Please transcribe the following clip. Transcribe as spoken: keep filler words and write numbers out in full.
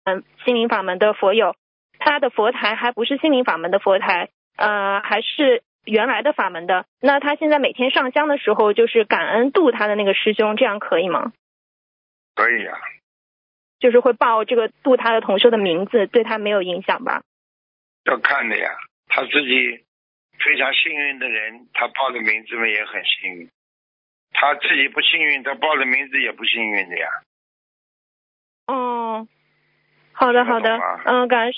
嗯心灵法门的佛友，他的佛台还不是心灵法门的佛台，呃，还是原来的法门的。那他现在每天上香的时候，就是感恩度他的那个师兄，这样可以吗？ 可以呀、啊， 就是会报这个度他的同修的名字，对他没有影响吧？ 要看的呀，他自己非常幸运的人，他报的名字嘛也很幸运。他自己不幸运，他报的名字也不幸运的呀。 哦，好的好的，嗯，感恩。